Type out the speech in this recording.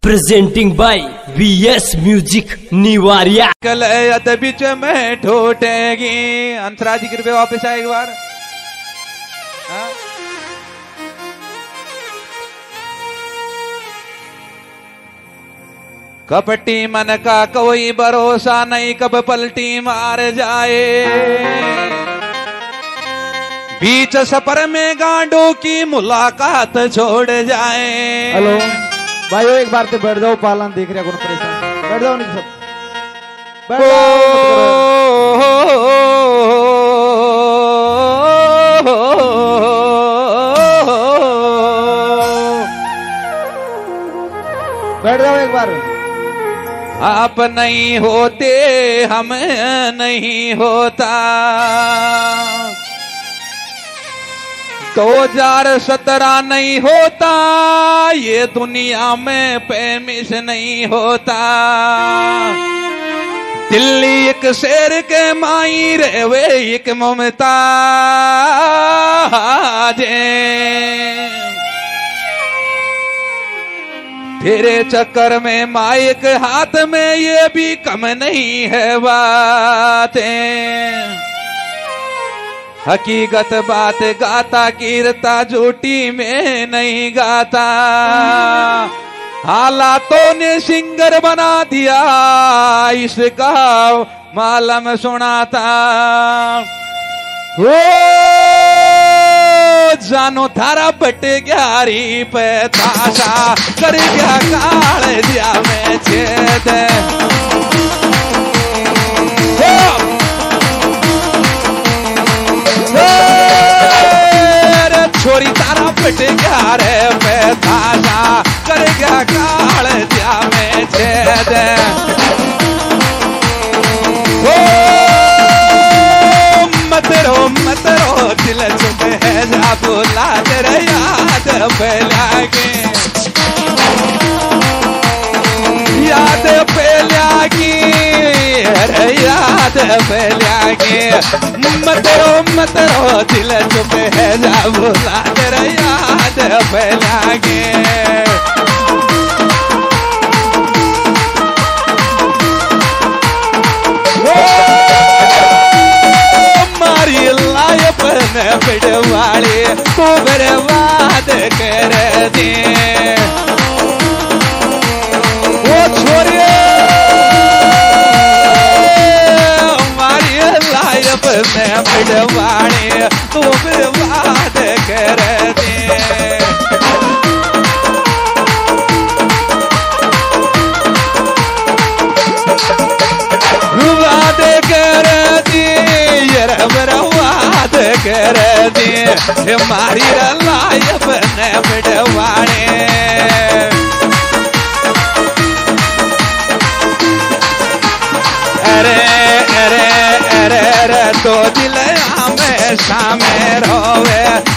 Presenting by VS music निवारिया। कल बीच में ठोटेगी। अंतरा जी कृपया वापस आए एक बार। हाँ? कपटी मन का कोई भरोसा नहीं, कब पलटी मार जाए। बीच सफर में गांडों की मुलाकात छोड़ जाए। हेलो भाइयों, एक बार तो बैठ जाओ, पालन देख रहे कौन परेशान। बैठ जाओ नहीं सब, बैठ जाओ एक बार। आप नहीं होते हम नहीं होता। 2017 नहीं होता, ये दुनिया में पेमिस नहीं होता। दिल्ली एक शेर के माई रे एक मुमताज। तेरे चक्कर में माइक हाथ में, ये भी कम नहीं है बातें। हकीकत बात गाता कीरता, झूठी में नहीं गाता। हालातों ने सिंगर बना दिया, इसका मालूम सुनाता। ओ जानो थारा बटे ग्यारी पे ताशा, कर गया काल दिया में छेद। छोरी तारा बट गया रे पैसा, कर गया काल दिया में छेद। ओ मत रो दिल चुप है जा, बोला तेरे याद पे लागे। याद पे लागी, अरे याद पे लागे। मत रो दिल चुप है जा, बोला तेरा याद पे लागे। मारी लायप ने बिड़वाड़ी, तू बर्बाद कर दे। वो छोरे में बिड़वाड़ी, तू बर्बाद कर दे। बर्बाद कर दी, बर्बाद कर दी। मारी लायब ने बिड़वाड़ी। अरे तो दिल हमेशा में रोवे,